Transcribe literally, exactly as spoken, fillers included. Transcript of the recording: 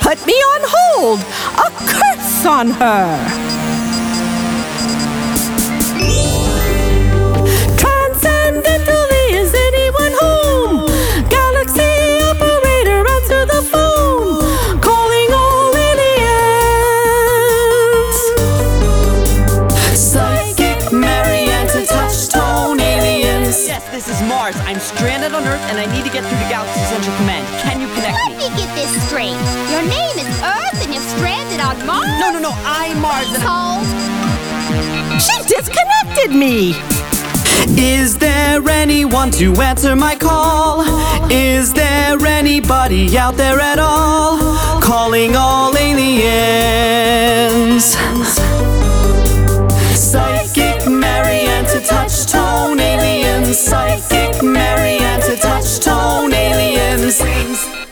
put me on hold. A curse on her. Transcendentally, is anyone home? Galaxy operator, answer the phone. Calling all aliens. Psychic Marianne to touch-tone aliens. Yes, this is Mars. I'm stranded on Earth and I need to get through to Galaxy Central Command. Can you connect Let me? me get this straight. Your name is Earth and you're stranded on Mars? No, no, no, I'm Mars and I'm... Asshole. She disconnected me. Is there anyone to answer my call? Is there anybody out there at all? Calling all aliens. Psychic Marianne to touch-tone aliens. Psychic Marianne to touch-tone aliens.